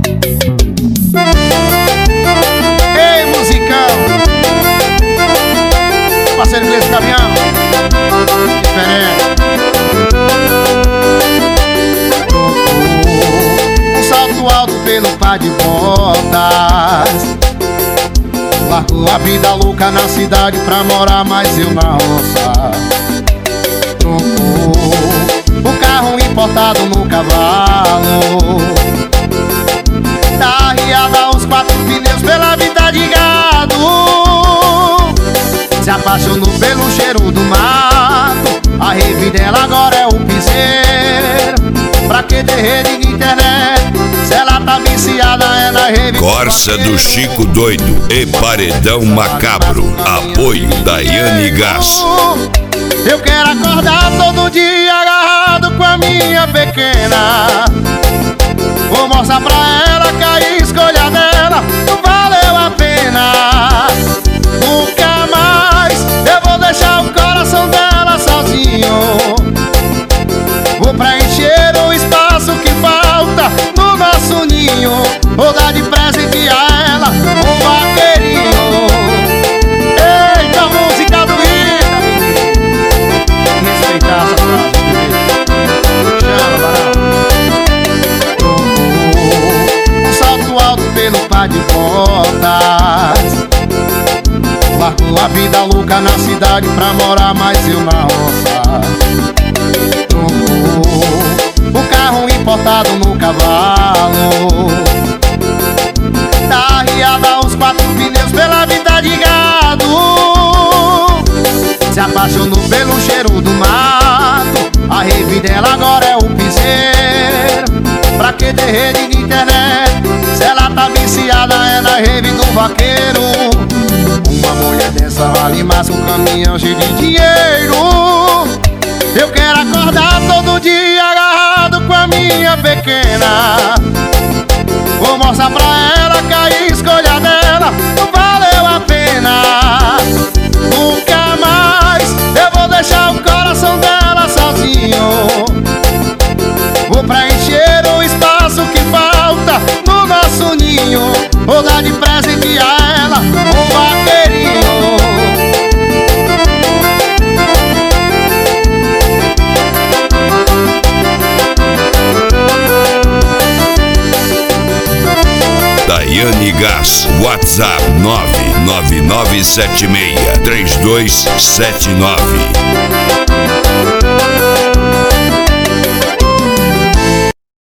Ei, musicão, parceiro inglês do caminhão, diferente. Um salto alto pelo par de botas, largou a vida louca na cidade pra morar mais eu na roça. Trocou o carro importado no cavalo, da riada os 4 pneus pela vida de gado. Se apaixonou pelo cheiro do mato, a rave dela agora é o piseiro. Pra que ter rede de internet, se ela tá viciada é na rave. Corsa do Chico Doido e Paredão Macabro. Apoio Daiane Gás. Eu quero acordar todo dia agarrado com a minha pequena. Vou mostrar pra ela que a escolha dela não valeu a pena. Nunca mais eu vou deixar o coração dela sozinho. Vou preencher o espaço que falta no nosso ninho. Vou dar de presente a ela um vaqueirinho. Eita, música do Ita. Respeitar essa frase, chama, barato. Um salto alto pelo par de botas, largou a vida louca na cidade pra morar mais eu na roça. O carro importado no cavalo, da riada os 4 pneus pela vida de gado. Se apaixonou pelo cheiro do mato, a rave dela agora é o piseiro. Pra que ter rede de internet, se ela tá viciada é na rave do vaqueiro. Uma mulher dessa vale mais que um caminhão cheio de dinheiro. Eu quero acordar todo dia agarrado com a minha pequena. Vou mostrar pra ela que a escolha dela não valeu a pena. Nunca mais eu vou deixar o coração dela sozinho. Vou preencher o espaço que falta no nosso ninho. Vou dar de presente a ela um vaqueirinho. Daiane Gás, WhatsApp 999763279.